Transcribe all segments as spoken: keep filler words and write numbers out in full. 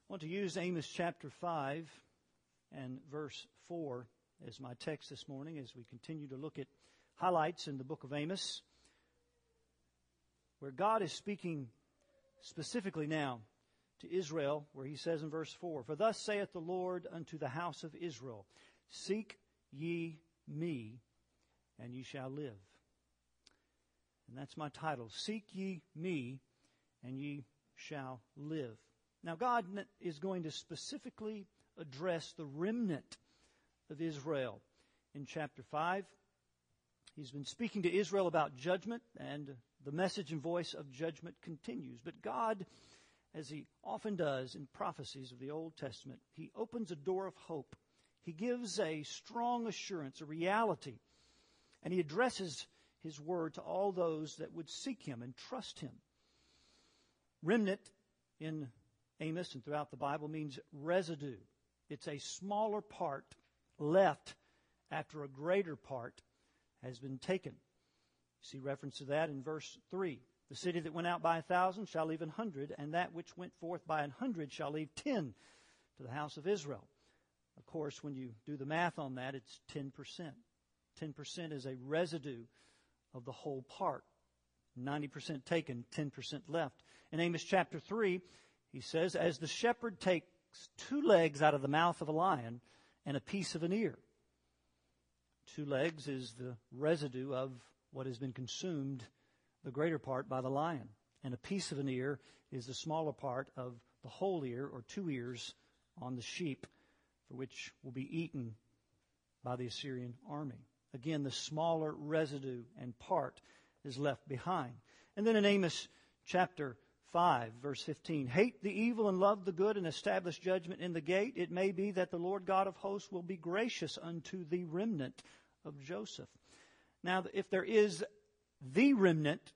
I want to use Amos chapter five and verse four as my text this morning as we continue to look at highlights in the book of Amos, where God is speaking specifically now to Israel, where he says in verse four, "For thus saith the Lord unto the house of Israel, Seek ye me, and ye shall live." And that's my title, Seek ye me, and ye shall live. Now God is going to specifically address the remnant of Israel in chapter five. He's been speaking to Israel about judgment, and the message and voice of judgment continues. But God, as he often does in prophecies of the Old Testament, he opens a door of hope. He gives a strong assurance, a reality, and he addresses his word to all those that would seek him and trust him. Remnant in Amos and throughout the Bible means residue. It's a smaller part left after a greater part has been taken. You see reference to that in verse three. "The city that went out by a thousand shall leave an hundred, and that which went forth by an hundred shall leave ten to the house of Israel." Of course, when you do the math on that, it's ten percent. ten percent is a residue of the whole part. ninety percent taken, ten percent left. In Amos chapter three, he says, "As the shepherd takes two legs out of the mouth of a lion and a piece of an ear." Two legs is the residue of what has been consumed, the greater part, by the lion. And a piece of an ear is the smaller part of the whole ear, or two ears, on the sheep, for which will be eaten by the Assyrian army. Again, the smaller residue and part is left behind. And then in Amos chapter five, verse fifteen, "Hate the evil and love the good, and establish judgment in the gate. It may be that the Lord God of hosts will be gracious unto the remnant of Joseph." Now, if there is the remnant,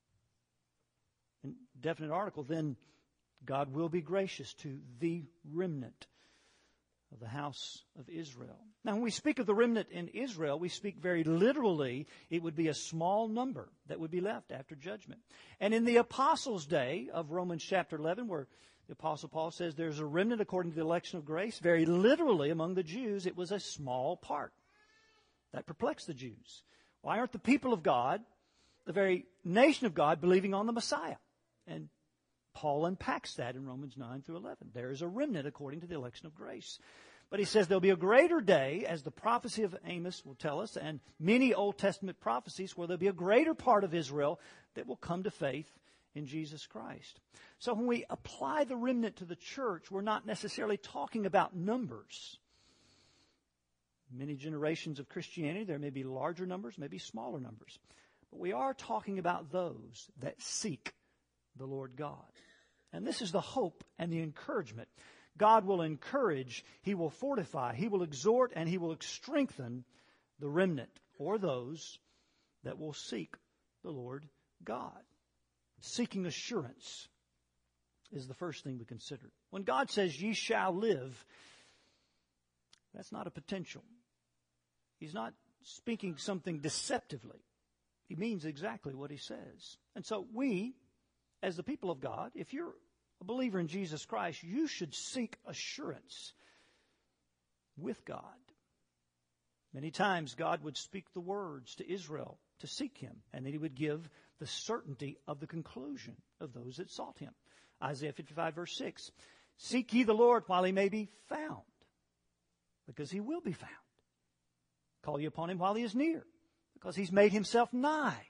in definite article, then God will be gracious to the remnant of the house of Israel. Now, when we speak of the remnant in Israel, we speak very literally. It would be a small number that would be left after judgment. And in the apostles' day of Romans chapter eleven, where the apostle Paul says there's a remnant according to the election of grace, very literally among the Jews, it was a small part. That perplexed the Jews. Why aren't the people of God, the very nation of God, believing on the Messiah? And Paul unpacks that in Romans nine through eleven. There is a remnant according to the election of grace. But he says there'll be a greater day, as the prophecy of Amos will tell us, and many Old Testament prophecies, where there'll be a greater part of Israel that will come to faith in Jesus Christ. So when we apply the remnant to the church, we're not necessarily talking about numbers. Many generations of Christianity, there may be larger numbers, maybe smaller numbers. But we are talking about those that seek the Lord God. And this is the hope and the encouragement. God will encourage, He will fortify, He will exhort, and He will strengthen the remnant, or those that will seek the Lord God. Seeking assurance is the first thing we consider. When God says, "Ye shall live," that's not a potential. He's not speaking something deceptively. He means exactly what He says. And so we, as the people of God, if you're a believer in Jesus Christ, you should seek assurance with God. Many times God would speak the words to Israel to seek Him, and then He would give the certainty of the conclusion of those that sought Him. Isaiah fifty-five, verse six, "Seek ye the Lord while He may be found, because He will be found. Call ye upon Him while He is near, because He's made Himself nigh."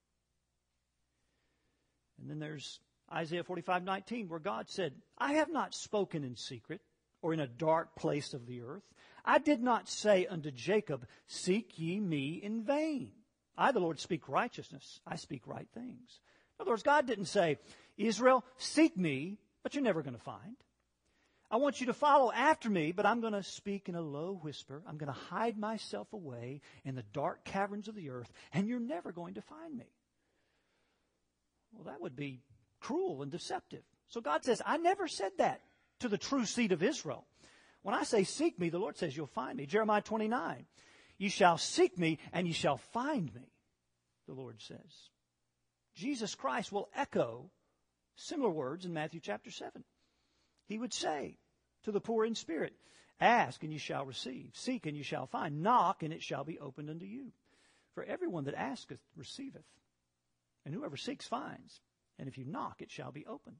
And then there's Isaiah forty-five, nineteen, where God said, "I have not spoken in secret or in a dark place of the earth. I did not say unto Jacob, Seek ye me in vain. I, the Lord, speak righteousness. I speak right things." In other words, God didn't say, "Israel, seek me, but you're never going to find. I want you to follow after me, but I'm going to speak in a low whisper. I'm going to hide myself away in the dark caverns of the earth, and you're never going to find me." Well, that would be cruel and deceptive. So God says, I never said that to the true seed of Israel. When I say seek me, the Lord says you'll find me. Jeremiah twenty-nine, "Ye shall seek me, and ye shall find me," the Lord says. Jesus Christ will echo similar words in Matthew chapter seven. He would say to the poor in spirit, ask and you shall receive. Seek and you shall find. Knock and it shall be opened unto you. For everyone that asketh receiveth. And whoever seeks finds. And if you knock, it shall be opened.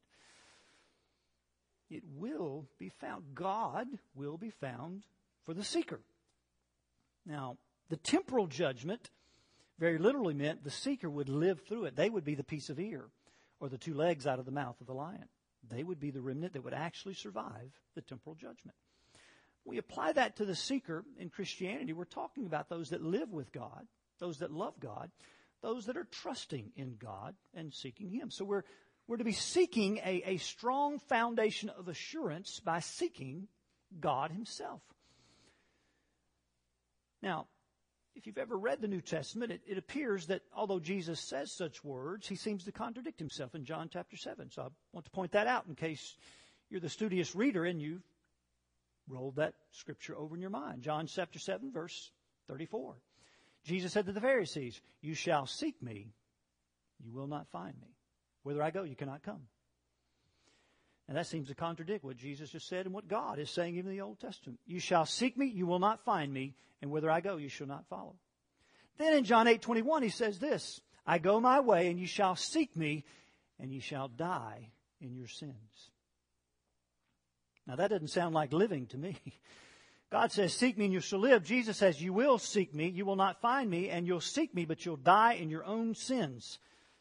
It will be found. God will be found for the seeker. Now, the temporal judgment very literally meant the seeker would live through it. They would be the piece of ear or the two legs out of the mouth of the lion. They would be the remnant that would actually survive the temporal judgment. We apply that to the seeker in Christianity. We're talking about those that live with God, those that love God, those that are trusting in God and seeking Him. So we're we're to be seeking a, a strong foundation of assurance by seeking God Himself. Now, if you've ever read the New Testament, it, it appears that although Jesus says such words, He seems to contradict Himself in John chapter seven. So I want to point that out in case you're the studious reader and you rolled that scripture over in your mind. John chapter seven, verse thirty-four. Jesus said to the Pharisees, you shall seek me, you will not find me. Whither I go, you cannot come. And that seems to contradict what Jesus just said and what God is saying even in the Old Testament. You shall seek me, you will not find me, and whither I go, you shall not follow. Then in John eight twenty-one, He says this, I go my way, and you shall seek me, and you shall die in your sins. Now that doesn't sound like living to me. God says, seek me and you shall live. Jesus says, you will seek me, you will not find me, and you'll seek me, but you'll die in your own sins.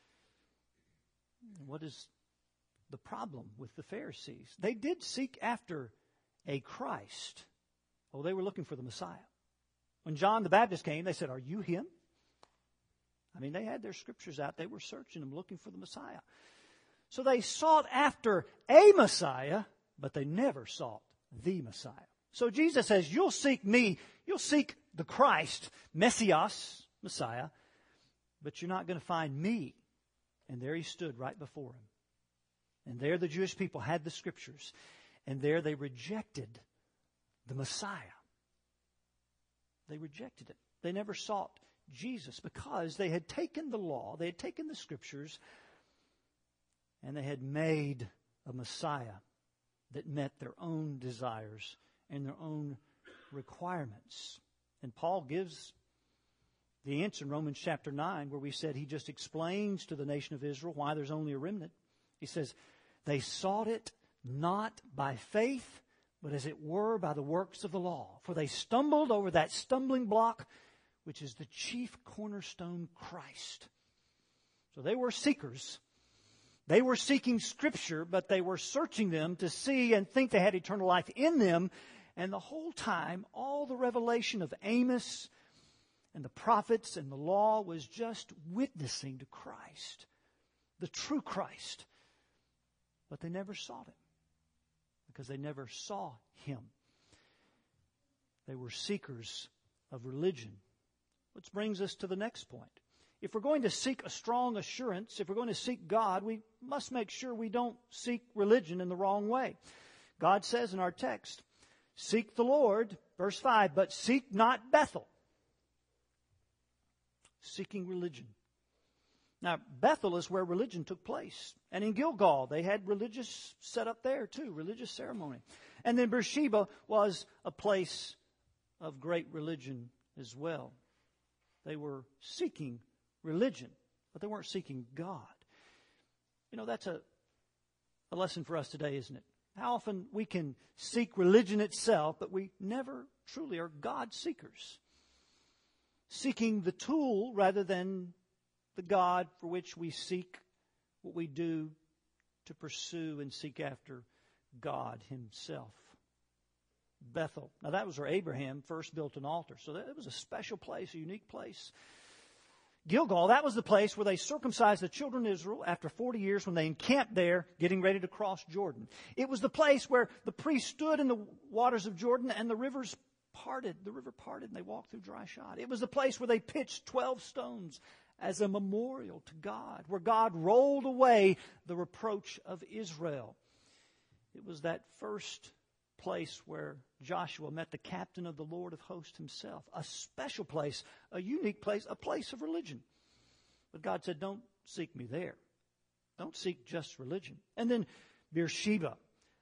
What is the problem with the Pharisees? They did seek after a Christ. Oh, they were looking for the Messiah. When John the Baptist came, they said, are you him? I mean, they had their scriptures out. They were searching them, looking for the Messiah. So they sought after a Messiah, but they never sought the Messiah. So Jesus says, you'll seek me, you'll seek the Christ, Messias, Messiah, but you're not going to find me. And there He stood right before him. And there the Jewish people had the scriptures. And there they rejected the Messiah. They rejected it. They never sought Jesus because they had taken the law, they had taken the scriptures, and they had made a Messiah that met their own desires and their own requirements. And Paul gives the answer in Romans chapter nine, where we said he just explains to the nation of Israel why there's only a remnant. He says, they sought it not by faith, but as it were by the works of the law. For they stumbled over that stumbling block, which is the chief cornerstone, Christ. So they were seekers. They were seeking Scripture, but they were searching them to see and think they had eternal life in them. And the whole time, all the revelation of Amos and the prophets and the law was just witnessing to Christ, the true Christ. But they never sought Him because they never saw Him. They were seekers of religion. Which brings us to the next point. If we're going to seek a strong assurance, if we're going to seek God, we must make sure we don't seek religion in the wrong way. God says in our text, seek the Lord, verse five, but seek not Bethel. Seeking religion. Now, Bethel is where religion took place. And in Gilgal, they had religious set up there too, religious ceremony. And then Beersheba was a place of great religion as well. They were seeking religion, but they weren't seeking God. You know, that's a, a lesson for us today, isn't it? How often we can seek religion itself, but we never truly are God seekers. Seeking the tool rather than the God for which we seek what we do to pursue and seek after God Himself. Bethel. Now that was where Abraham first built an altar. So that, it was a special place, a unique place. Gilgal, that was the place where they circumcised the children of Israel after forty years when they encamped there, getting ready to cross Jordan. It was the place where the priest stood in the waters of Jordan and the rivers parted. The river parted and they walked through dry shod. It was the place where they pitched twelve stones as a memorial to God, where God rolled away the reproach of Israel. It was that first place where Joshua met the captain of the Lord of hosts Himself. A special place, a unique place, a place of religion. But God said, don't seek me there. Don't seek just religion. And then Beersheba.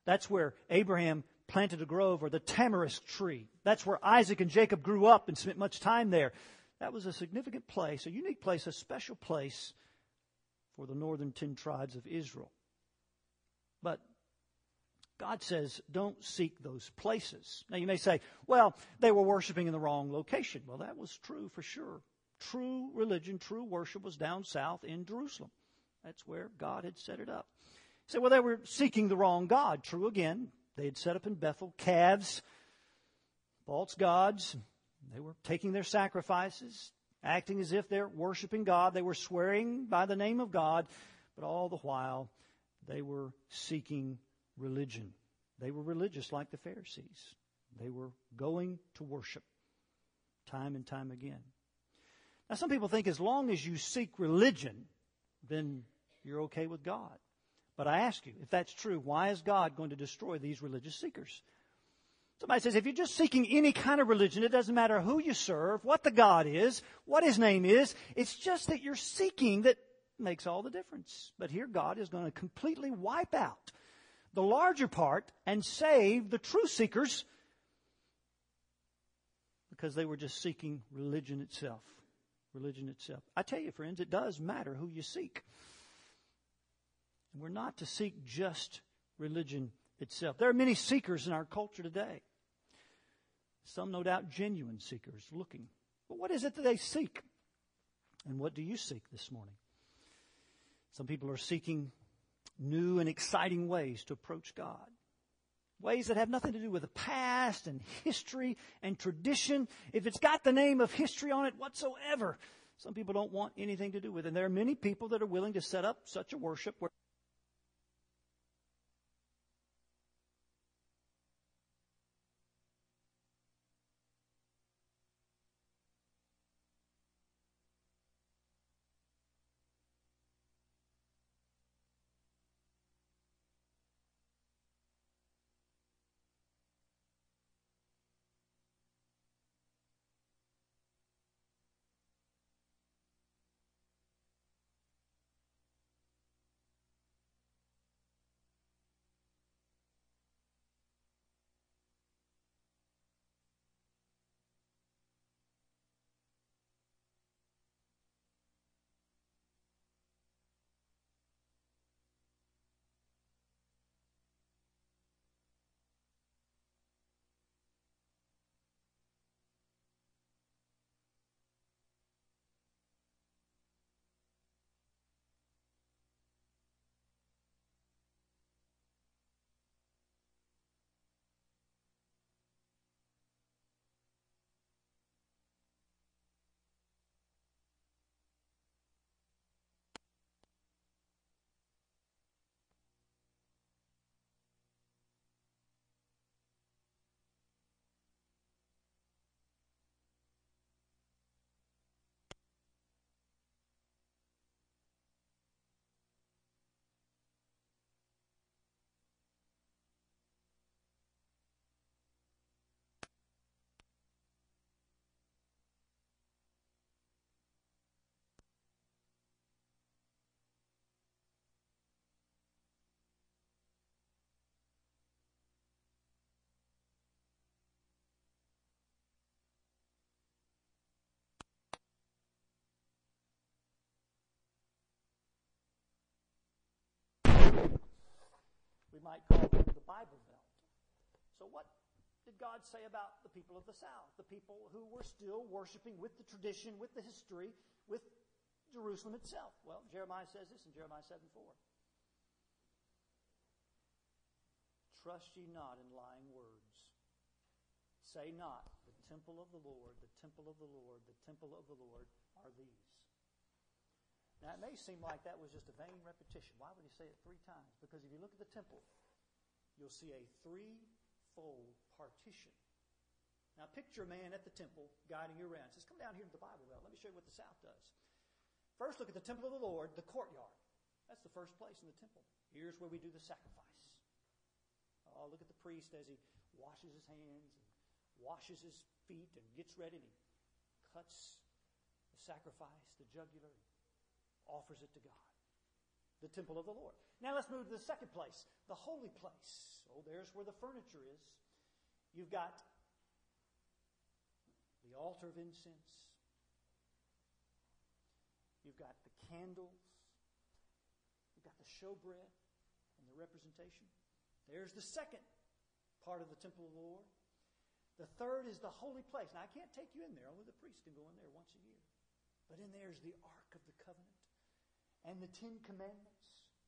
That's where Abraham planted a grove, or the tamarisk tree. That's where Isaac and Jacob grew up and spent much time there. That was a significant place, a unique place, a special place for the northern ten tribes of Israel. But God says, don't seek those places. Now you may say, well, they were worshiping in the wrong location. Well, that was true for sure. True religion, true worship was down south in Jerusalem. That's where God had set it up. You say, well, they were seeking the wrong God. True again. They had set up in Bethel calves, false gods. They were taking their sacrifices, acting as if they're worshiping God. They were swearing by the name of God, but all the while they were seeking religion. They were religious like the Pharisees. They were going to worship time and time again. Now, some people think as long as you seek religion, then you're okay with God. But I ask you, if that's true, why is God going to destroy these religious seekers? Somebody says, if you're just seeking any kind of religion, it doesn't matter who you serve, what the God is, what His name is. It's just that you're seeking that makes all the difference. But here God is going to completely wipe out the larger part and save the true seekers because they were just seeking religion itself. Religion itself. I tell you, friends, it does matter who you seek. We're not to seek just religion itself. There are many seekers in our culture today. Some, no doubt, genuine seekers looking. But what is it that they seek? And what do you seek this morning? Some people are seeking new and exciting ways to approach God. Ways that have nothing to do with the past and history and tradition. If it's got the name of history on it whatsoever, some people don't want anything to do with it. And there are many people that are willing to set up such a worship where we might call them the Bible Belt. So what did God say about the people of the South? The people who were still worshiping with the tradition, with the history, with Jerusalem itself. Well, Jeremiah says this in Jeremiah seven four. Trust ye not in lying words. Say not, the temple of the Lord, the temple of the Lord, the temple of the Lord are these. Now, it may seem like that was just a vain repetition. Why would he say it three times? Because if you look at the temple, you'll see a three-fold partition. Now, picture a man at the temple guiding you around. He says, come down here to the Bible Belt. Let me show you what the South does. First, look at the temple of the Lord, the courtyard. That's the first place in the temple. Here's where we do the sacrifice. Oh, look at the priest as he washes his hands and washes his feet and gets ready and he cuts the sacrifice, the jugular, offers it to God. the temple of the Lord. Now let's move to the second place, the holy place. Oh, there's where the furniture is. You've got the altar of incense. You've got the candles. You've got the showbread and the representation. There's the second part of the temple of the Lord. The third is the holy place. Now, I can't take you in there. Only the priest can go in there once a year. But in there is the Ark of the Covenant and the Ten Commandments.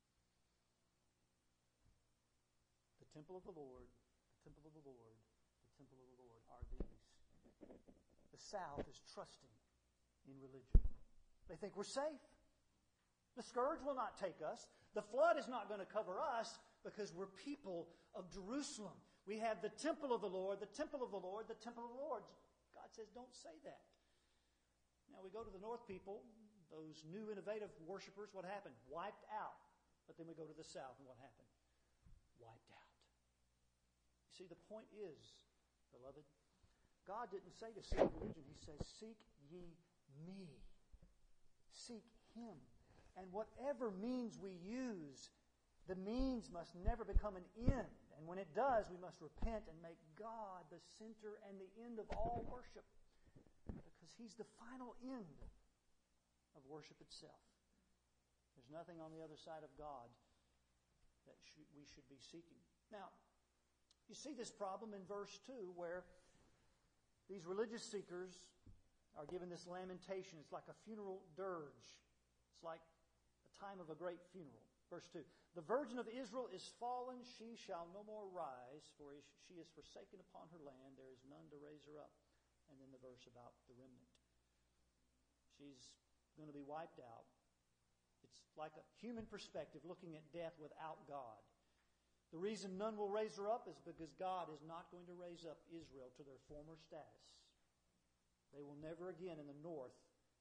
The temple of the Lord, the temple of the Lord, the temple of the Lord are these. The South is trusting in religion. They think we're safe. The scourge will not take us. The flood is not going to cover us because we're people of Jerusalem. We have the temple of the Lord, the temple of the Lord, the temple of the Lord. God says, don't say that. Now we go to the North people, those new innovative worshipers, what happened? Wiped out. But then we go to the South, and what happened? Wiped out. You see, the point is, beloved, God didn't say to seek religion. He says, seek ye me. Seek Him. And whatever means we use, the means must never become an end. And when it does, we must repent and make God the center and the end of all worship. Because He's the final end of worship itself. There's nothing on the other side of God that sh- we should be seeking. Now, you see this problem in verse two where these religious seekers are given this lamentation. It's like a funeral dirge. It's like a time of a great funeral. Verse two, the virgin of Israel is fallen, she shall no more rise, for she is forsaken upon her land, there is none to raise her up. And then the verse about the remnant. She's going to be wiped out. It's like a human perspective looking at death without God. The reason none will raise her up is because God is not going to raise up Israel to their former status. They will never again in the north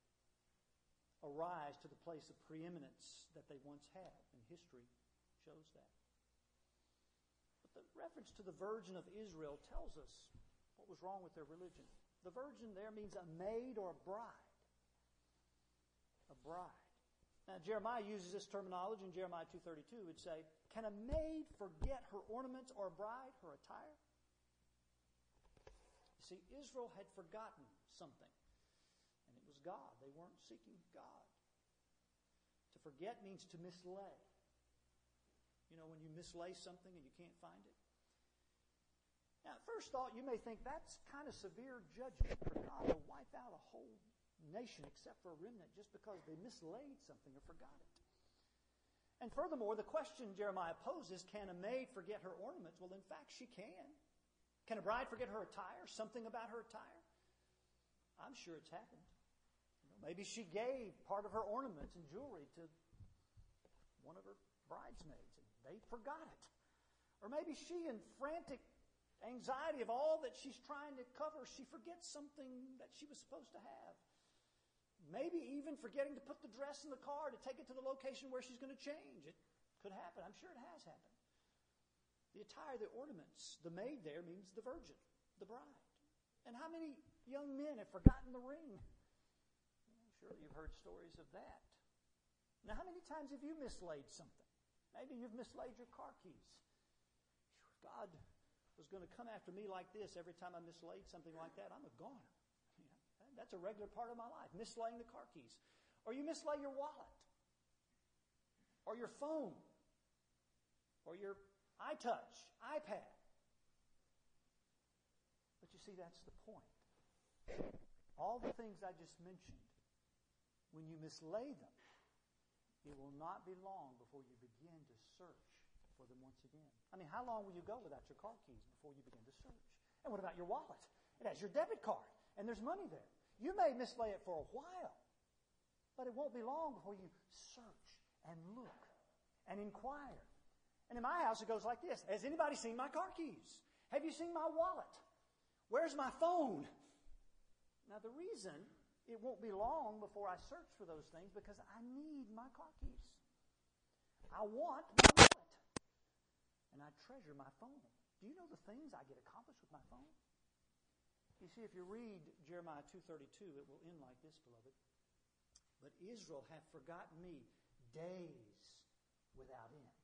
arise to the place of preeminence that they once had, and history shows that. But the reference to the virgin of Israel tells us what was wrong with their religion. The virgin there means a maid or a bride. A bride. Now, Jeremiah uses this terminology in Jeremiah two thirty-two. It would say, can a maid forget her ornaments or a bride her attire? You see, Israel had forgotten something. And it was God. They weren't seeking God. To forget means to mislay. You know, when you mislay something and you can't find it. Now, at first thought, you may think that's kind of severe judgment for God to wipe out a whole nation except for a remnant just because they mislaid something or forgot it. And furthermore, the question Jeremiah poses, can a maid forget her ornaments? Well, in fact, she can. Can a bride forget her attire? Something about her attire? I'm sure it's happened. You know, maybe she gave part of her ornaments and jewelry to one of her bridesmaids and they forgot it. Or maybe she, in frantic anxiety of all that she's trying to cover, she forgets something that she was supposed to have. Maybe even forgetting to put the dress in the car to take it to the location where she's going to change. It could happen. I'm sure it has happened. The attire, the ornaments, the maid there means the virgin, the bride. And how many young men have forgotten the ring? Well, surely you've heard stories of that. Now, how many times have you mislaid something? Maybe you've mislaid your car keys. God was going to come after me like this every time I mislaid something like that. I'm a goner. That's a regular part of my life, mislaying the car keys. Or you mislay your wallet. Or your phone. Or your iTouch, iPad. But you see, that's the point. All the things I just mentioned, when you mislay them, it will not be long before you begin to search for them once again. I mean, how long will you go without your car keys before you begin to search? And what about your wallet? It has your debit card, and there's money there. You may mislay it for a while, but it won't be long before you search and look and inquire. And in my house, it goes like this. Has anybody seen my car keys? Have you seen my wallet? Where's my phone? Now, the reason it won't be long before I search for those things because I need my car keys. I want my wallet. And I treasure my phone. Do you know the things I get accomplished with my phone? You see, if you read Jeremiah two thirty-two, it will end like this, beloved. But Israel hath forgotten me days without end.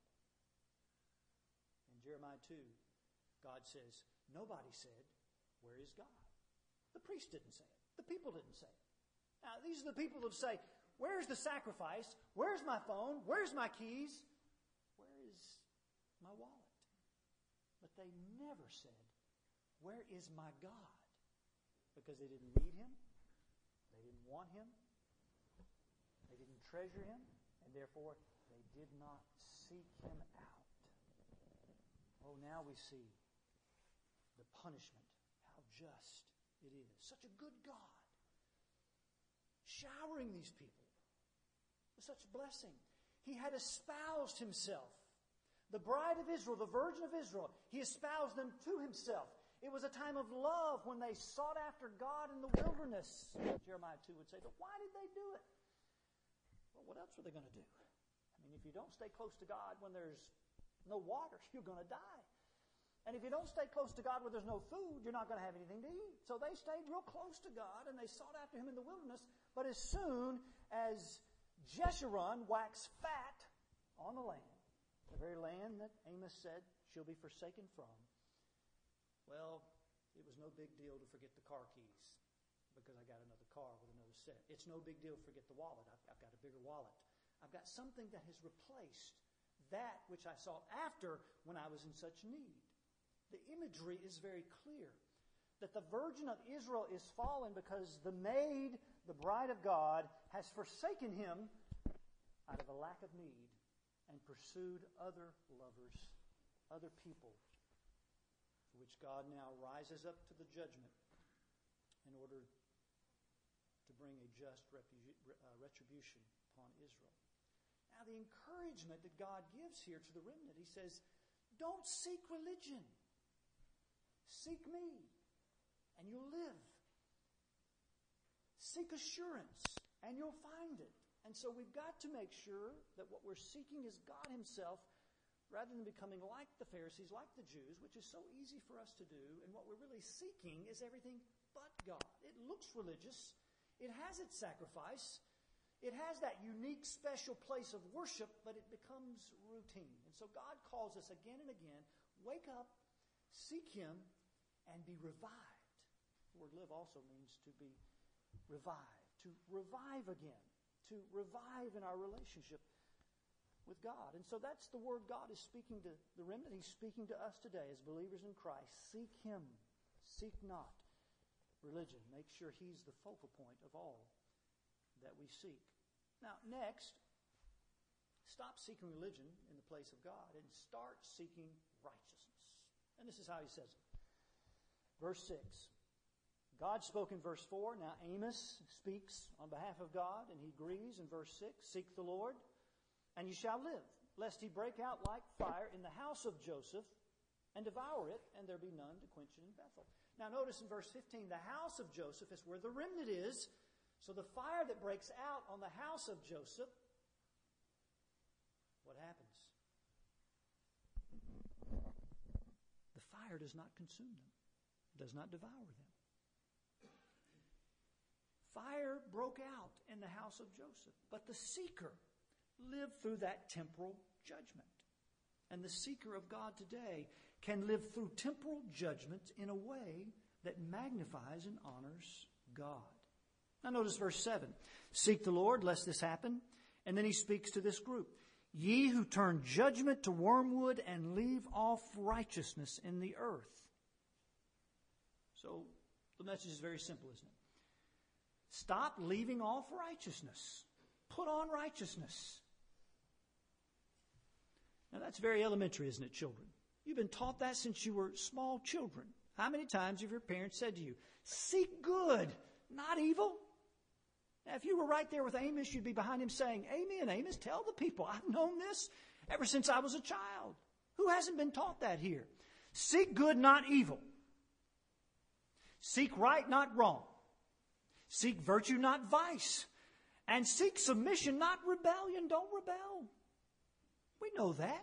In Jeremiah two, God says, nobody said, where is God? The priest didn't say it. The people didn't say it. Now, these are the people that say, where's the sacrifice? Where's my phone? Where's my keys? Where is my wallet? But they never said, where is my God? Because they didn't need Him. They didn't want Him. They didn't treasure Him. And therefore, they did not seek Him out. Oh, now we see the punishment, how just it is. Such a good God, showering these people with such blessing. He had espoused Himself. The bride of Israel, the virgin of Israel, He espoused them to Himself. It was a time of love when they sought after God in the wilderness, Jeremiah two would say. But why did they do it? Well, what else were they going to do? I mean, if you don't stay close to God when there's no water, you're going to die. And if you don't stay close to God where there's no food, you're not going to have anything to eat. So they stayed real close to God, and they sought after Him in the wilderness. But as soon as Jeshurun waxed fat on the land, the very land that Amos said she'll be forsaken from, well, it was no big deal to forget the car keys because I got another car with another set. It's no big deal to forget the wallet. I've, I've got a bigger wallet. I've got something that has replaced that which I sought after when I was in such need. The imagery is very clear that the virgin of Israel is fallen because the maid, the bride of God, has forsaken Him out of a lack of need and pursued other lovers, other people, for which God now rises up to the judgment in order to bring a just retribution upon Israel. Now, the encouragement that God gives here to the remnant, He says, don't seek religion. Seek me, and you'll live. Seek assurance, and you'll find it. And so we've got to make sure that what we're seeking is God Himself, rather than becoming like the Pharisees, like the Jews, which is so easy for us to do. And what we're really seeking is everything but God. It looks religious. It has its sacrifice. It has that unique, special place of worship, but it becomes routine. And so God calls us again and again, wake up, seek Him, and be revived. The word live also means to be revived, to revive again, to revive in our relationship with God. And so that's the word God is speaking to the remnant. He's speaking to us today as believers in Christ. Seek Him. Seek not religion. Make sure He's the focal point of all that we seek. Now, next, stop seeking religion in the place of God and start seeking righteousness. And this is how He says it. Verse six. God spoke in verse four. Now Amos speaks on behalf of God, and he agrees in verse six. Seek the Lord, and you shall live, lest He break out like fire in the house of Joseph, and devour it, and there be none to quench it in Bethel. Now notice in verse fifteen, the house of Joseph is where the remnant is. So the fire that breaks out on the house of Joseph, what happens? The fire does not consume them. Does not devour them. Fire broke out in the house of Joseph, but the seeker lived through that temporal judgment. And the seeker of God today can live through temporal judgments in a way that magnifies and honors God. Now notice verse seven. Seek the Lord, lest this happen. And then he speaks to this group. Ye who turn judgment to wormwood and leave off righteousness in the earth. So the message is very simple, isn't it? Stop leaving off righteousness. Put on righteousness. Now that's very elementary, isn't it, children? You've been taught that since you were small children. How many times have your parents said to you, seek good, not evil? Now, if you were right there with Amos, you'd be behind him saying, Amen, Amos, tell the people, I've known this ever since I was a child. Who hasn't been taught that here? Seek good, not evil. Seek right, not wrong. Seek virtue, not vice. And seek submission, not rebellion. Don't rebel. We know that.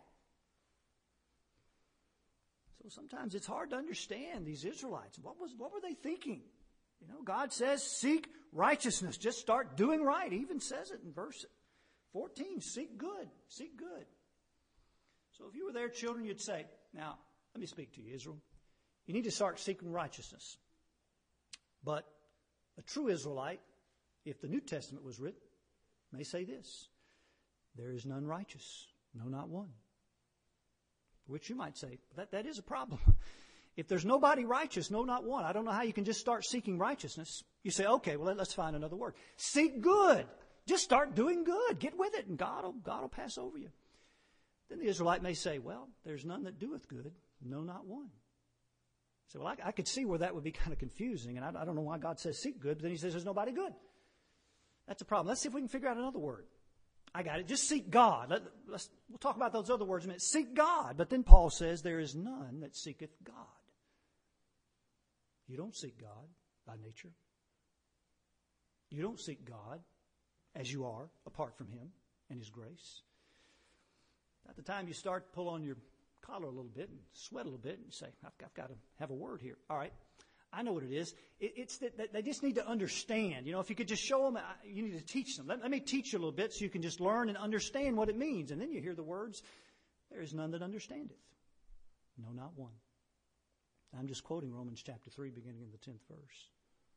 So sometimes it's hard to understand these Israelites. What was, what were they thinking? You know, God says, seek righteousness. Just start doing right. He even says it in verse fourteen. Seek good. Seek good. So if you were their children, you'd say, now, let me speak to you, Israel. You need to start seeking righteousness. But a true Israelite, if the New Testament was written, may say this: there is none righteous, no, not one. Which you might say, that, that is a problem. If there's nobody righteous, no, not one, I don't know how you can just start seeking righteousness. You say, okay, well, let's find another word. Seek good. Just start doing good. Get with it, and God will, God will pass over you. Then the Israelite may say, well, there's none that doeth good, no, not one. So, well, I, I could see where that would be kind of confusing, and I, I don't know why God says seek good, but then he says there's nobody good. That's a problem. Let's see if we can figure out another word. I got it. Just seek God. Let, let's, we'll talk about those other words in a minute. Seek God. But then Paul says there is none that seeketh God. You don't seek God by nature. You don't seek God as you are, apart from him and his grace. At the time you start to pull on your collar a little bit and sweat a little bit and say, I've, I've got to have a word here. All right, I know what it is. It, it's that, that they just need to understand. You know, if you could just show them, you need to teach them. Let, let me teach you a little bit so you can just learn and understand what it means. And then you hear the words, there is none that understandeth. No, not one. I'm just quoting Romans chapter three, beginning in the tenth verse.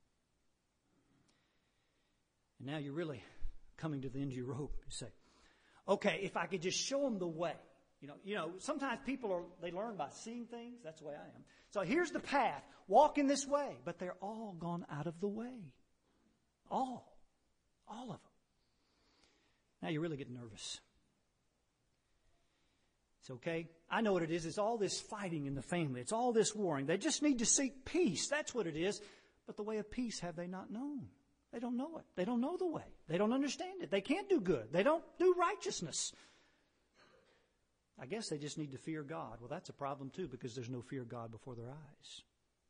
And now you're really coming to the end of your rope. You say, okay, if I could just show them the way. You know, you know, sometimes people are, they learn by seeing things. That's the way I am. So here's the path. Walk in this way. But they're all gone out of the way. All. All of them. Now you really get nervous. It's okay. I know what it is. It's all this fighting in the family. It's all this warring. They just need to seek peace. That's what it is. But the way of peace have they not known? They don't know it. They don't know the way. They don't understand it. They can't do good. They don't do righteousness. I guess they just need to fear God. Well, that's a problem too, because there's no fear of God before their eyes.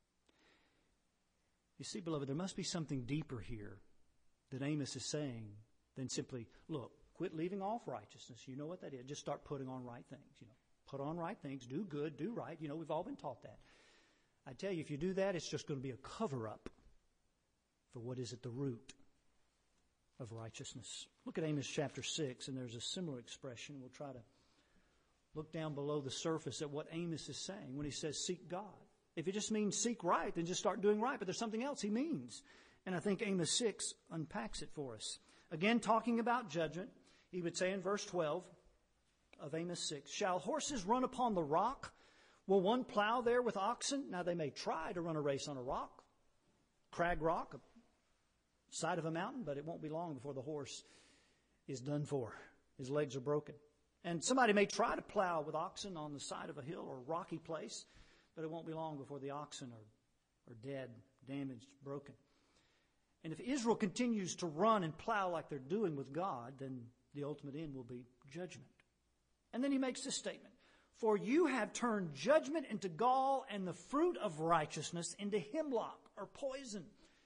You see, beloved, there must be something deeper here that Amos is saying than simply, look, quit leaving off righteousness. You know what that is. Just start putting on right things. You know, put on right things. Do good. Do right. You know, we've all been taught that. I tell you, if you do that, it's just going to be a cover-up for what is at the root of righteousness. Look at Amos chapter six, and there's a similar expression. We'll try to look down below the surface at what Amos is saying when he says seek God. If it just means seek right, then just start doing right. But there's something else he means. And I think Amos six unpacks it for us. Again, talking about judgment, he would say in verse twelve of Amos six, shall horses run upon the rock? Will one plow there with oxen? Now they may try to run a race on a rock, crag rock, a side of a mountain, but it won't be long before the horse is done for. His legs are broken. And somebody may try to plow with oxen on the side of a hill or a rocky place, but it won't be long before the oxen are, are dead, damaged, broken. And if Israel continues to run and plow like they're doing with God, then the ultimate end will be judgment. And then he makes this statement, for you have turned judgment into gall and the fruit of righteousness into hemlock or poison.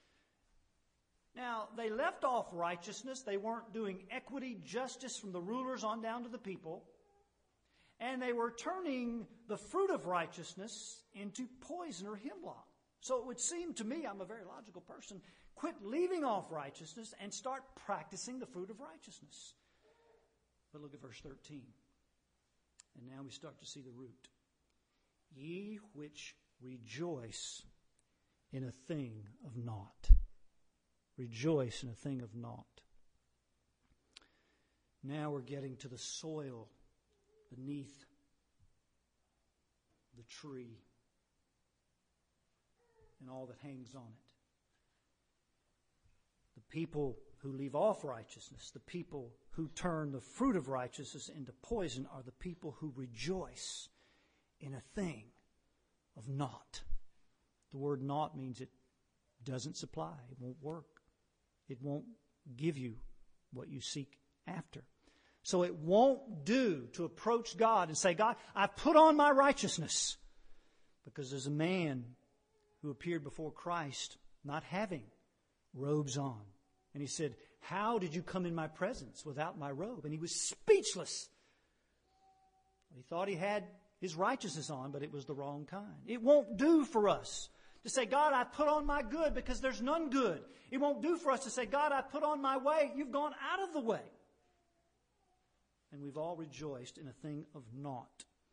Now, they left off righteousness. They weren't doing equity, justice from the rulers on down to the people. And they were turning the fruit of righteousness into poison or hemlock. So it would seem to me, I'm a very logical person, quit leaving off righteousness and start practicing the fruit of righteousness. But look at verse thirteen. And now we start to see the root. Ye which rejoice in a thing of naught. Rejoice in a thing of naught. Now we're getting to the soil beneath the tree and all that hangs on it. The people who leave off righteousness, the people who turn the fruit of righteousness into poison, are the people who rejoice in a thing of naught. The word naught means it doesn't supply, it won't work. It won't give you what you seek after. So it won't do to approach God and say, God, I've put on my righteousness. Because there's a man who appeared before Christ not having robes on. And he said, how did you come in my presence without my robe? And he was speechless. He thought he had his righteousness on, but it was the wrong kind. It won't do for us to say, God, I put on my good because there's none good. It won't do for us to say, God, I put on my way. You've gone out of the way. And we've all rejoiced in a thing of naught.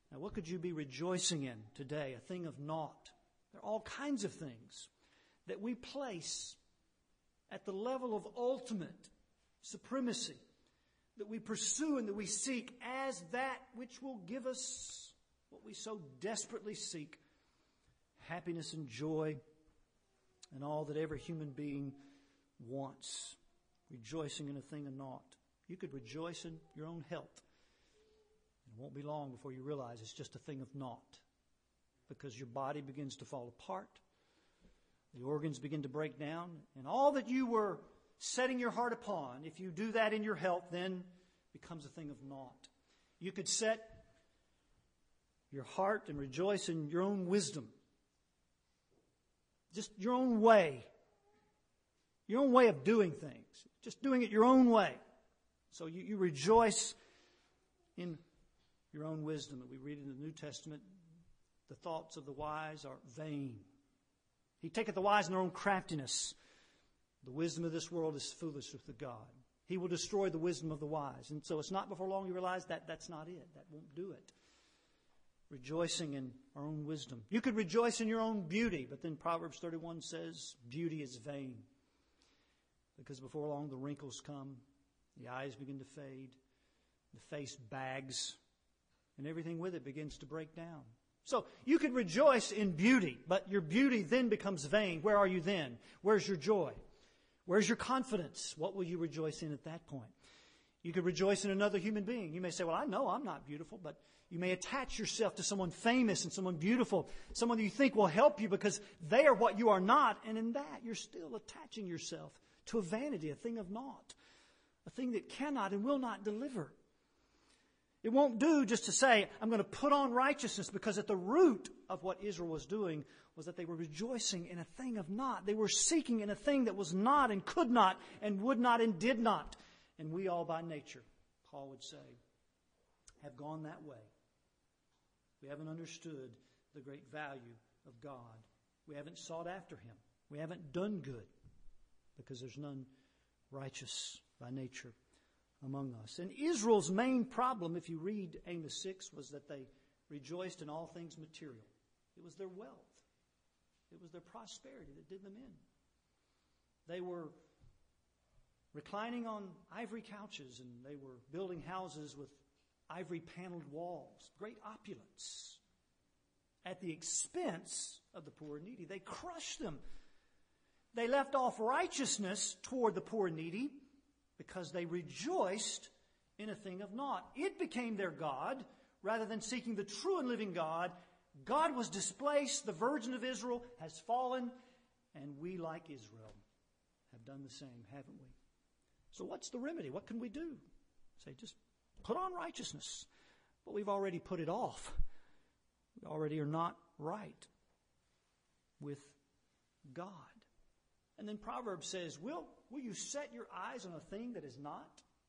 Now, what could you be rejoicing in today? A thing of naught. There are all kinds of things that we place at the level of ultimate supremacy, that we pursue and that we seek as that which will give us what we so desperately seek, happiness and joy and all that every human being wants. Rejoicing in a thing of naught. You could rejoice in your own health. It won't be long before you realize it's just a thing of naught, because your body begins to fall apart. The organs begin to break down, and all that you were setting your heart upon, if you do that in your health, then becomes a thing of naught. You could set your heart and rejoice in your own wisdom. Just your own way. Your own way of doing things. Just doing it your own way. So you, you rejoice in your own wisdom. We read in the New Testament, the thoughts of the wise are vain. He taketh the wise in their own craftiness. The wisdom of this world is foolishness with God. He will destroy the wisdom of the wise. And so it's not before long you realize that that's not it. That won't do it. Rejoicing in our own wisdom. You could rejoice in your own beauty, but then Proverbs thirty-one says beauty is vain. Because before long the wrinkles come, the eyes begin to fade, the face bags, and everything with it begins to break down. So you could rejoice in beauty, but your beauty then becomes vain. Where are you then? Where's your joy? Where's your confidence? What will you rejoice in at that point? You could rejoice in another human being. You may say, well, I know I'm not beautiful, but you may attach yourself to someone famous and someone beautiful, someone that you think will help you because they are what you are not. And in that, you're still attaching yourself to a vanity, a thing of naught, a thing that cannot and will not deliver. It won't do just to say, I'm going to put on righteousness, because at the root of what Israel was doing was that they were rejoicing in a thing of naught. They were seeking in a thing that was not and could not and would not and did not. And we all by nature, Paul would say, have gone that way. We haven't understood the great value of God. We haven't sought after Him. We haven't done good, because there's none righteous by nature among us. And Israel's main problem, if you read Amos six, was that they rejoiced in all things material. It was their wealth. It was their prosperity that did them in. They were reclining on ivory couches, and they were building houses with ivory paneled walls, great opulence, at the expense of the poor and needy. They crushed them. They left off righteousness toward the poor and needy because they rejoiced in a thing of naught. It became their God rather than seeking the true and living God. God was displaced. The virgin of Israel has fallen, and we, like Israel, have done the same, haven't we? So what's the remedy? What can we do? Say, just put on righteousness. But we've already put it off. We already are not right with God. And then Proverbs says, will, will you set your eyes on a thing that is not?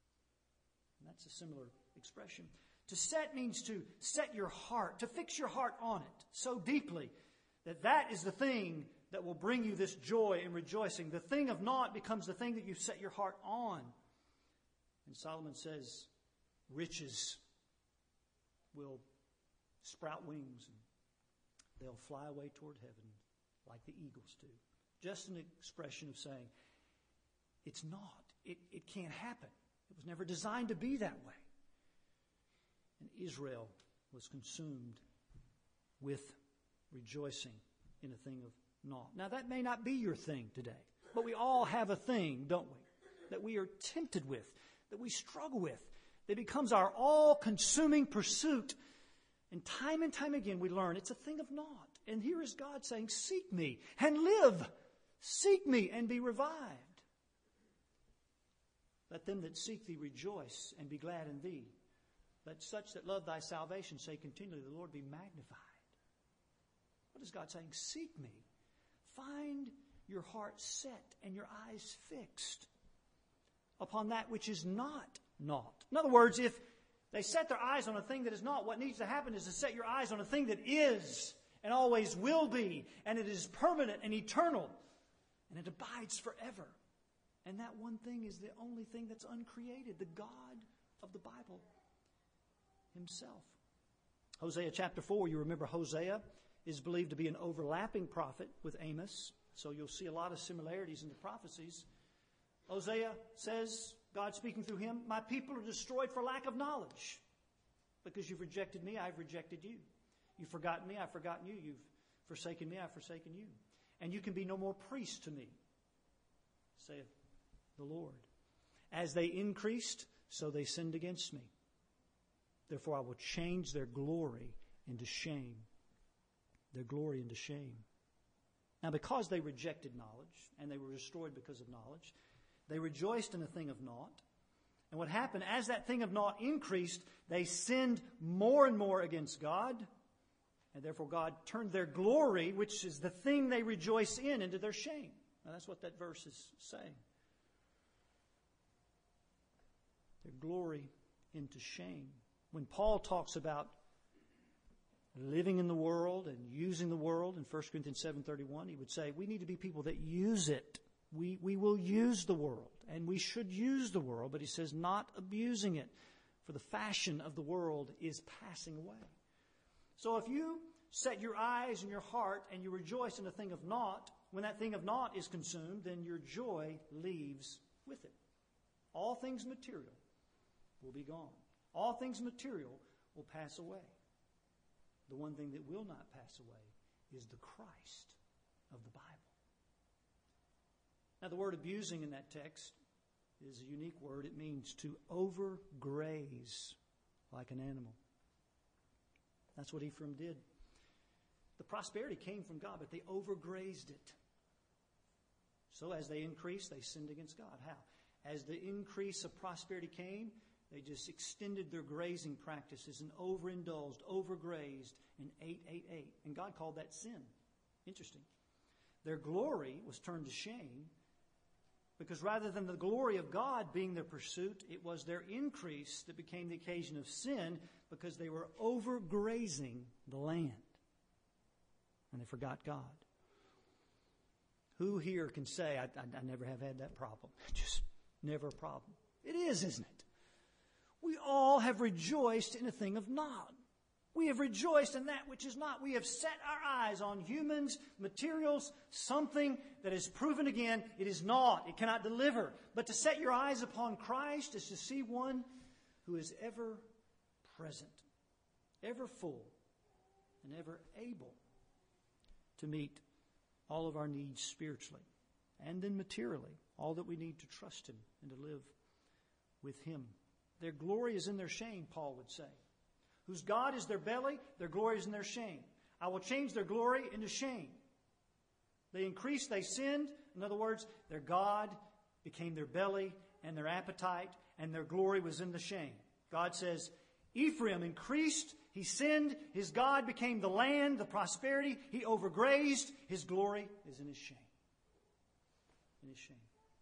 And that's a similar expression. To set means to set your heart, to fix your heart on it so deeply that that is the thing that will bring you this joy and rejoicing. The thing of naught becomes the thing that you set your heart on. And Solomon says, riches will sprout wings and they'll fly away toward heaven like the eagles do. Just an expression of saying, it's not. It, it can't happen. It was never designed to be that way. And Israel was consumed with rejoicing in a thing of naught. Now, that may not be your thing today, but we all have a thing, don't we, that we are tempted with, that we struggle with, that becomes our all-consuming pursuit. And time and time again we learn it's a thing of naught. And here is God saying, seek me and live. Seek me and be revived. Let them that seek thee rejoice and be glad in thee. Let such that love thy salvation say continually, the Lord be magnified. What is God saying? Seek me. Find your heart set and your eyes fixed upon that which is not naught. In other words, if they set their eyes on a thing that is not, what needs to happen is to set your eyes on a thing that is and always will be, and it is permanent and eternal, and it abides forever. And that one thing is the only thing that's uncreated, the God of the Bible Himself. Hosea chapter four, you remember Hosea is believed to be an overlapping prophet with Amos. So you'll see a lot of similarities in the prophecies. Hosea says, God speaking through him, my people are destroyed for lack of knowledge. Because you've rejected me, I've rejected you. You've forgotten me, I've forgotten you. You've forsaken me, I've forsaken you. And you can be no more priest to me, saith the Lord. As they increased, so they sinned against me. Therefore I will change their glory into shame. Their glory into shame. Now because they rejected knowledge, and they were destroyed because of knowledge, they rejoiced in a thing of naught. And what happened, as that thing of naught increased, they sinned more and more against God. And therefore God turned their glory, which is the thing they rejoice in, into their shame. Now that's what that verse is saying. Their glory into shame. When Paul talks about living in the world and using the world in First Corinthians seven thirty-one, he would say we need to be people that use it. We, we will use the world, and we should use the world, but he says not abusing it, for the fashion of the world is passing away. So if you set your eyes and your heart and you rejoice in a thing of naught, when that thing of naught is consumed, then your joy leaves with it. All things material will be gone. All things material will pass away. The one thing that will not pass away is the Christ of the Bible. Now, the word abusing in that text is a unique word. It means to overgraze like an animal. That's what Ephraim did. The prosperity came from God, but they overgrazed it. So as they increased, they sinned against God. How? As the increase of prosperity came, they just extended their grazing practices and overindulged, overgrazed, and ate, ate, ate. And God called that sin. Interesting. Their glory was turned to shame because rather than the glory of God being their pursuit, it was their increase that became the occasion of sin because they were overgrazing the land. And they forgot God. Who here can say, I, I, I never have had that problem? Just never a problem. It is, isn't it? We all have rejoiced in a thing of naught. We have rejoiced in that which is not. We have set our eyes on humans, materials, something that is proven again, it is naught. It cannot deliver. But to set your eyes upon Christ is to see one who is ever present, ever full, and ever able to meet all of our needs spiritually and then materially, all that we need to trust Him and to live with Him. Their glory is in their shame, Paul would say. Whose God is their belly, their glory is in their shame. I will change their glory into shame. They increased, they sinned. In other words, their God became their belly and their appetite, and their glory was in the shame. God says, Ephraim increased, he sinned, his God became the land, the prosperity, he overgrazed, his glory is in his shame. In his shame.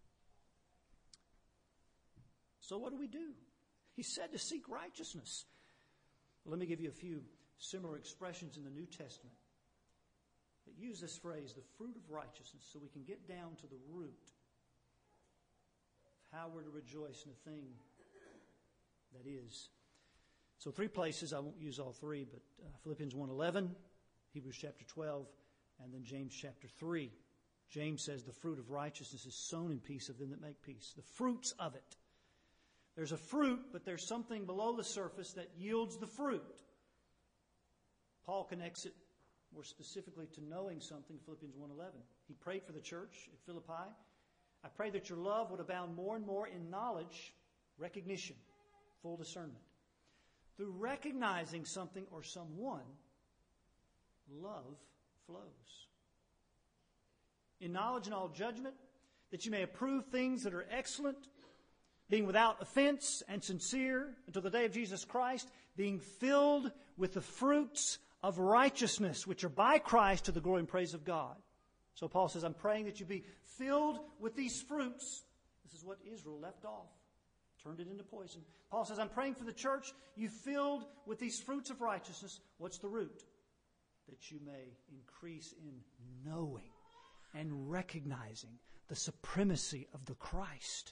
So what do we do? He said to seek righteousness. Let me give you a few similar expressions in the New Testament that use this phrase, the fruit of righteousness, so we can get down to the root of how we're to rejoice in a thing that is. So three places, I won't use all three, but uh, Philippians one eleven, Hebrews chapter twelve, and then James chapter three. James says the fruit of righteousness is sown in peace of them that make peace. The fruits of it. There's a fruit, but there's something below the surface that yields the fruit. Paul connects it more specifically to knowing something, Philippians one eleven. He prayed for the church at Philippi. I pray that your love would abound more and more in knowledge, recognition, full discernment. Through recognizing something or someone, love flows. In knowledge and all judgment, that you may approve things that are excellent, being without offense and sincere until the day of Jesus Christ, being filled with the fruits of righteousness, which are by Christ to the glory and praise of God. So Paul says, I'm praying that you be filled with these fruits. This is what Israel left off, turned it into poison. Paul says, I'm praying for the church, you filled with these fruits of righteousness. What's the root? That you may increase in knowing and recognizing the supremacy of the Christ.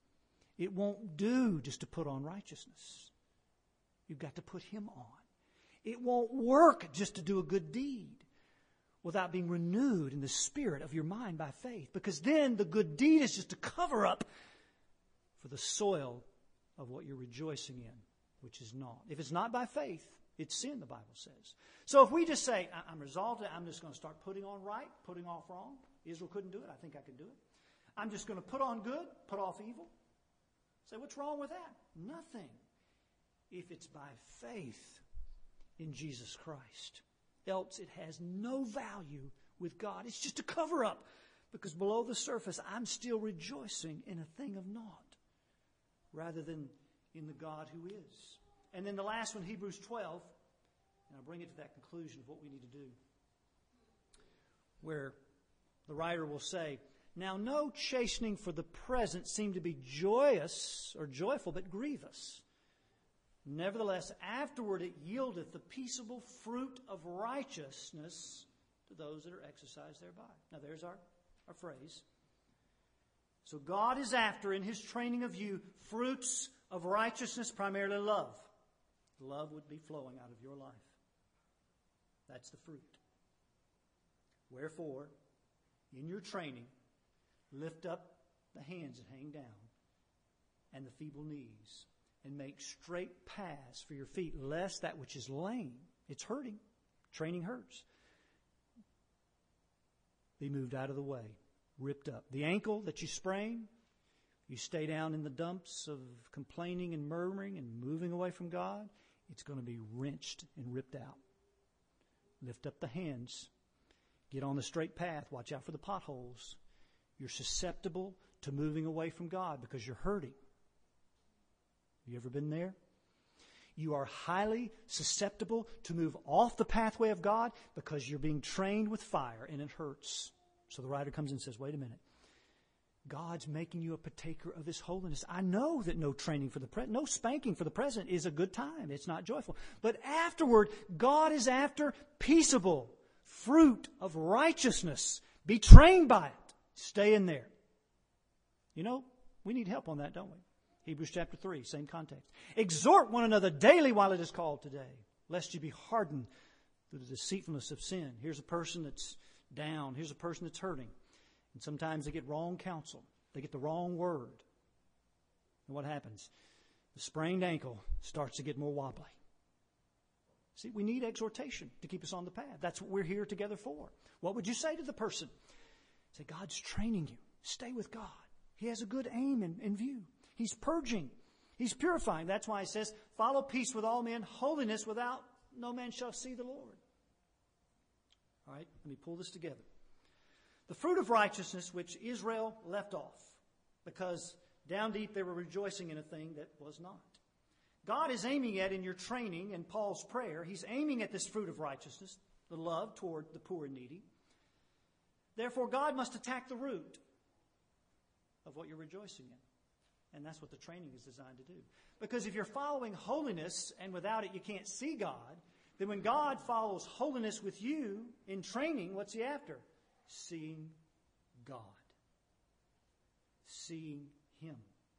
It won't do just to put on righteousness. You've got to put Him on. It won't work just to do a good deed without being renewed in the spirit of your mind by faith. Because then the good deed is just a cover up for the soil of what you're rejoicing in, which is not. If it's not by faith, it's sin, the Bible says. So if we just say, I'm resolved, I'm just going to start putting on right, putting off wrong. Israel couldn't do it. I think I can do it. I'm just going to put on good, put off evil. Say, what's wrong with that? Nothing. If it's by faith in Jesus Christ. Else it has no value with God. It's just a cover-up. Because below the surface, I'm still rejoicing in a thing of naught, rather than in the God who is. And then the last one, Hebrews twelve, and I'll bring it to that conclusion of what we need to do, where the writer will say, now no chastening for the present seemed to be joyous or joyful, but grievous. Nevertheless, afterward it yieldeth the peaceable fruit of righteousness to those that are exercised thereby. Now there's our, our phrase. So God is after, in His training of you, fruits of righteousness, primarily love. Love would be flowing out of your life. That's the fruit. Wherefore, in your training, lift up the hands that hang down and the feeble knees, and make straight paths for your feet, lest that which is lame, it's hurting, training hurts, be moved out of the way, ripped up. The ankle that you sprain, you stay down in the dumps of complaining and murmuring and moving away from God, it's going to be wrenched and ripped out. Lift up the hands. Get on the straight path. Watch out for the potholes. You're susceptible to moving away from God because you're hurting. Have you ever been there? You are highly susceptible to move off the pathway of God because you're being trained with fire and it hurts. So the writer comes in and says, wait a minute. God's making you a partaker of His holiness. I know that no training for the present, no spanking for the present is a good time. It's not joyful. But afterward, God is after peaceable fruit of righteousness. Be trained by it. Stay in there. You know, we need help on that, don't we? Hebrews chapter three, same context. Exhort one another daily while it is called today, lest you be hardened through the deceitfulness of sin. Here's a person that's down. Here's a person that's hurting. And sometimes they get wrong counsel. They get the wrong word. And what happens? The sprained ankle starts to get more wobbly. See, we need exhortation to keep us on the path. That's what we're here together for. What would you say to the person? Say, God's training you. Stay with God. He has a good aim in, in view. He's purging. He's purifying. That's why He says, follow peace with all men, holiness without no man shall see the Lord. All right, let me pull this together. The fruit of righteousness which Israel left off, because down deep they were rejoicing in a thing that was not. God is aiming at, in your training and Paul's prayer, He's aiming at this fruit of righteousness, the love toward the poor and needy. Therefore, God must attack the root of what you're rejoicing in. And that's what the training is designed to do. Because if you're following holiness and without it you can't see God, then when God follows holiness with you in training, what's He after? Seeing God. Seeing Him.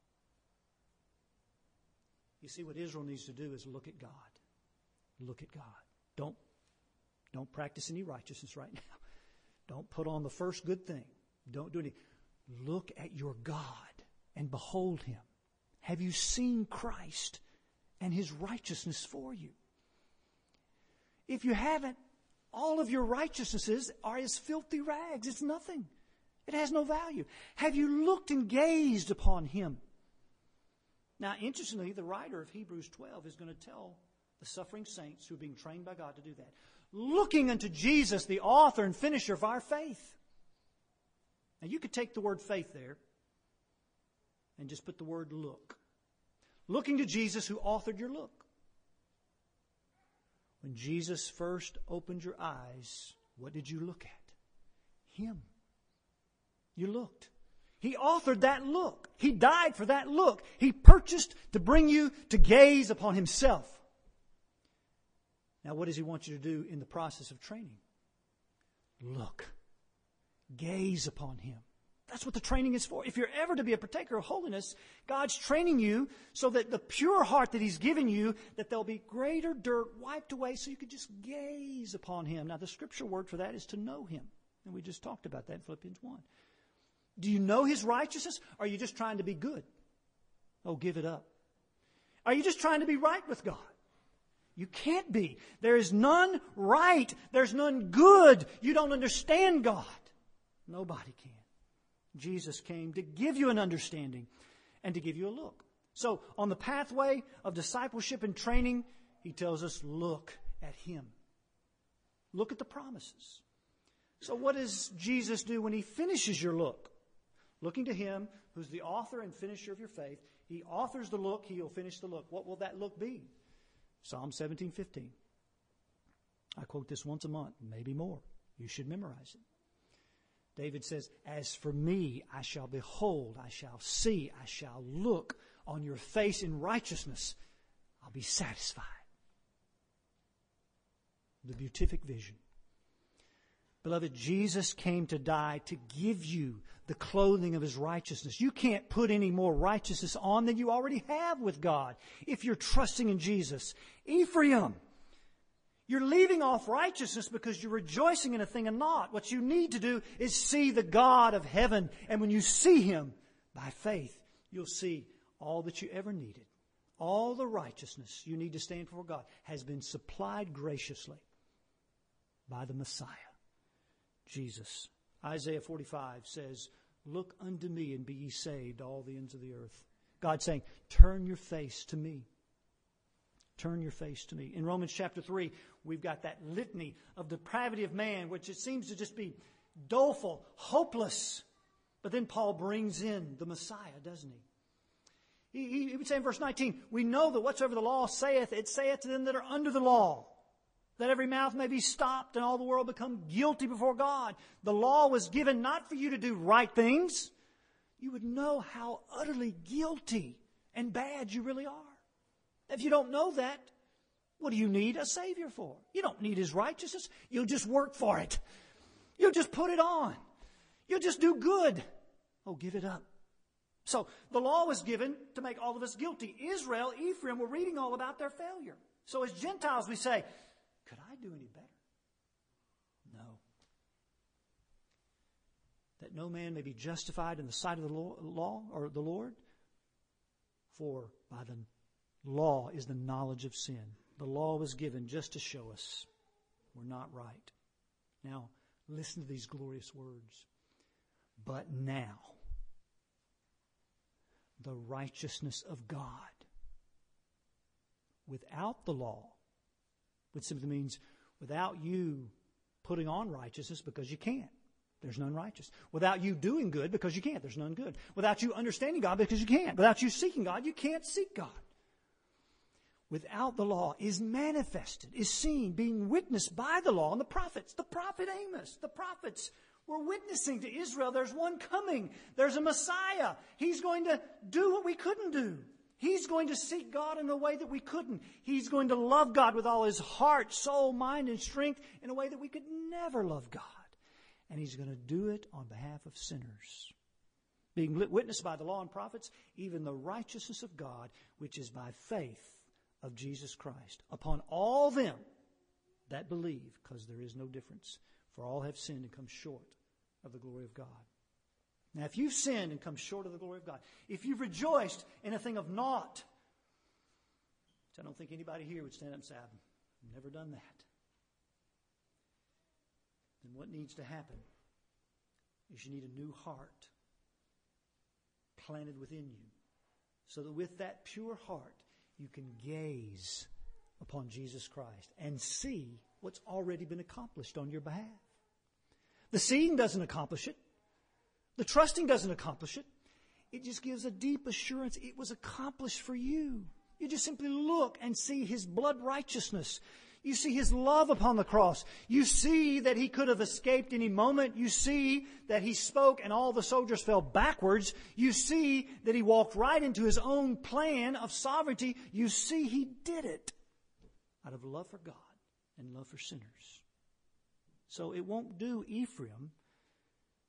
You see, what Israel needs to do is look at God. Look at God. Don't, don't practice any righteousness right now. Don't put on the first good thing. Don't do anything. Look at your God and behold Him. Have you seen Christ and His righteousness for you? If you haven't, all of your righteousnesses are as filthy rags. It's nothing. It has no value. Have you looked and gazed upon Him? Now, interestingly, the writer of Hebrews twelve is going to tell the suffering saints who are being trained by God to do that. Looking unto Jesus, the author and finisher of our faith. Now, you could take the word faith there and just put the word look. Looking to Jesus who authored your look. When Jesus first opened your eyes, what did you look at? Him. You looked. He authored that look. He died for that look. He purchased to bring you to gaze upon Himself. Now, what does He want you to do in the process of training? Look. Gaze upon Him. That's what the training is for. If you're ever to be a partaker of holiness, God's training you so that the pure heart that He's given you, that there'll be greater dirt wiped away so you can just gaze upon Him. Now, the scripture word for that is to know Him. And we just talked about that in Philippians one. Do you know His righteousness? Or are you just trying to be good? Oh, give it up. Are you just trying to be right with God? You can't be. There is none right. There's none good. You don't understand God. Nobody can. Jesus came to give you an understanding and to give you a look. So on the pathway of discipleship and training, He tells us, look at Him. Look at the promises. So what does Jesus do when He finishes your look? Looking to Him, who's the author and finisher of your faith. He authors the look, He'll finish the look. What will that look be? Psalm seventeen fifteen. I quote this once a month, maybe more. You should memorize it. David says, as for me, I shall behold, I shall see, I shall look on your face in righteousness. I'll be satisfied. The beatific vision. Beloved, Jesus came to die to give you the clothing of His righteousness. You can't put any more righteousness on than you already have with God if you're trusting in Jesus. Ephraim, you're leaving off righteousness because you're rejoicing in a thing and not. What you need to do is see the God of heaven. And when you see Him by faith, you'll see all that you ever needed. All the righteousness you need to stand before God has been supplied graciously by the Messiah, Jesus. Isaiah forty-five says, look unto me and be ye saved, all the ends of the earth. God's saying, turn your face to me. Turn your face to me. In Romans chapter three, we've got that litany of depravity of man, which it seems to just be doleful, hopeless. But then Paul brings in the Messiah, doesn't he? He, he, he would say in verse nineteen, we know that whatsoever the law saith, it saith to them that are under the law, that every mouth may be stopped and all the world become guilty before God. The law was given not for you to do right things. You would know how utterly guilty and bad you really are. If you don't know that, what do you need a Savior for? You don't need His righteousness. You'll just work for it. You'll just put it on. You'll just do good. Oh, give it up. So the law was given to make all of us guilty. Israel, Ephraim were reading all about their failure. So as Gentiles we say, could I do any better? No. That no man may be justified in the sight of the law or the Lord, for by the law is the knowledge of sin. The law was given just to show us we're not right. Now, listen to these glorious words. But now, the righteousness of God without the law, which simply means without you putting on righteousness because you can't. There's none righteous. Without you doing good because you can't. There's none good. Without you understanding God because you can't. Without you seeking God, you can't seek God. Without the law is manifested, is seen, being witnessed by the law and the prophets. The prophet Amos, the prophets were witnessing to Israel. There's one coming. There's a Messiah. He's going to do what we couldn't do. He's going to seek God in a way that we couldn't. He's going to love God with all his heart, soul, mind, and strength in a way that we could never love God. And He's going to do it on behalf of sinners. Being witnessed by the law and prophets, even the righteousness of God, which is by faith of Jesus Christ, upon all them that believe, because there is no difference. For all have sinned and come short of the glory of God. Now, if you've sinned and come short of the glory of God, if you've rejoiced in a thing of naught, which I don't think anybody here would stand up and say, I've never done that, then what needs to happen is you need a new heart planted within you, so that with that pure heart, you can gaze upon Jesus Christ and see what's already been accomplished on your behalf. The seeing doesn't accomplish it. The trusting doesn't accomplish it. It just gives a deep assurance it was accomplished for you. You just simply look and see His blood righteousness. You see His love upon the cross. You see that He could have escaped any moment. You see that He spoke and all the soldiers fell backwards. You see that He walked right into His own plan of sovereignty. You see He did it out of love for God and love for sinners. So it won't do Ephraim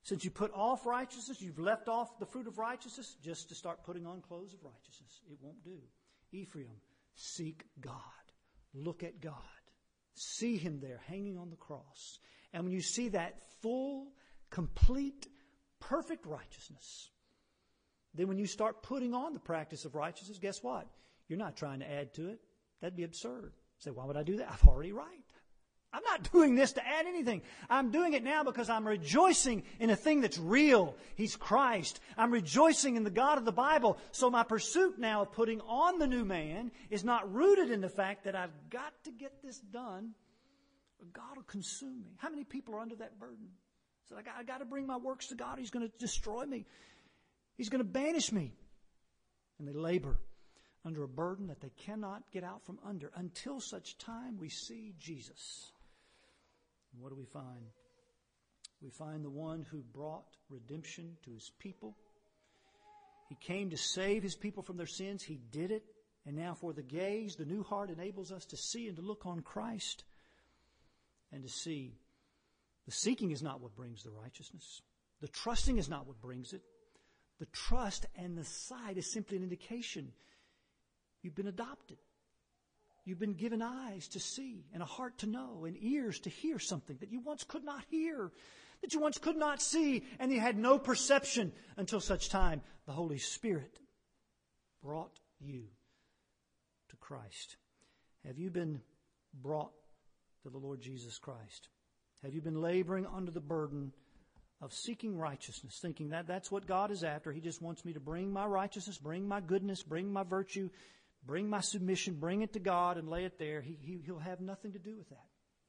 Since you put off righteousness, you've left off the fruit of righteousness, just to start putting on clothes of righteousness. It won't do. Ephraim, seek God. Look at God. See Him there hanging on the cross. And when you see that full, complete, perfect righteousness, then when you start putting on the practice of righteousness, guess what? You're not trying to add to it. That'd be absurd. Say, why would I do that? I've already right. I'm not doing this to add anything. I'm doing it now because I'm rejoicing in a thing that's real. He's Christ. I'm rejoicing in the God of the Bible. So my pursuit now of putting on the new man is not rooted in the fact that I've got to get this done or God will consume me. How many people are under that burden? So I got, I got to bring my works to God. He's going to destroy me. He's going to banish me. And they labor under a burden that they cannot get out from under until such time we see Jesus. And what do we find? We find the one who brought redemption to His people. He came to save His people from their sins. He did it. And now for the gaze, the new heart enables us to see and to look on Christ and to see. The seeking is not what brings the righteousness. The trusting is not what brings it. The trust and the sight is simply an indication. You've been adopted. You've been given eyes to see and a heart to know and ears to hear something that you once could not hear, that you once could not see, and you had no perception until such time the Holy Spirit brought you to Christ. Have you been brought to the Lord Jesus Christ? Have you been laboring under the burden of seeking righteousness, thinking that that's what God is after? He just wants me to bring my righteousness, bring my goodness, bring my virtue, bring my submission, bring it to God and lay it there. He, he, he'll have nothing to do with that.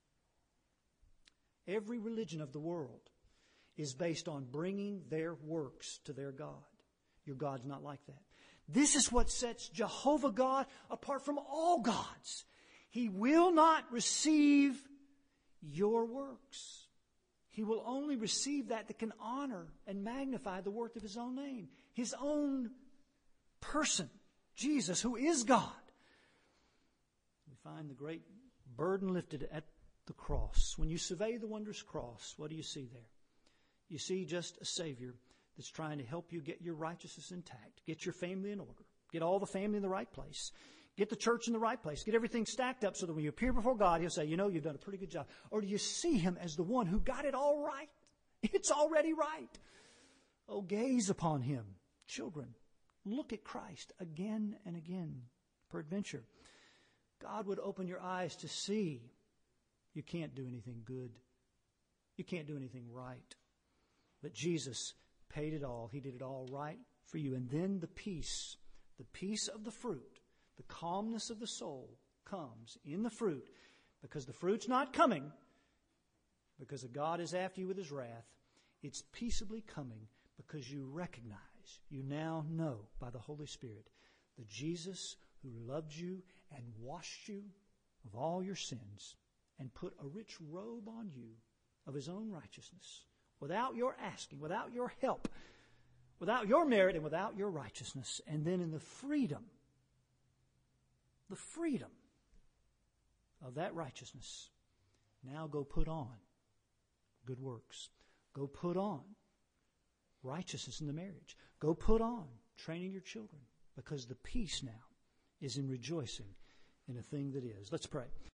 Every religion of the world is based on bringing their works to their God. Your God's not like that. This is what sets Jehovah God apart from all gods. He will not receive your works. He will only receive that that can honor and magnify the worth of His own name. His own person, Jesus, who is God. We find the great burden lifted at the cross. When you survey the wondrous cross, what do you see there? You see just a Savior that's trying to help you get your righteousness intact, get your family in order, get all the family in the right place, get the church in the right place, get everything stacked up so that when you appear before God, He'll say, you know, you've done a pretty good job. Or do you see Him as the one who got it all right? It's already right. Oh, gaze upon Him. Children, look at Christ again and again. Peradventure, God would open your eyes to see you can't do anything good. You can't do anything right. But Jesus paid it all. He did it all right for you. And then the peace, the peace of the fruit, the calmness of the soul comes in the fruit, because the fruit's not coming because God is after you with His wrath. It's peaceably coming because you recognize, you now know by the Holy Spirit, the Jesus who loved you and washed you of all your sins and put a rich robe on you of His own righteousness, without your asking, without your help, without your merit, and without your righteousness. And then in the freedom The freedom of that righteousness, now go put on good works. Go put on righteousness in the marriage. Go put on training your children, because the peace now is in rejoicing in a thing that is. Let's pray.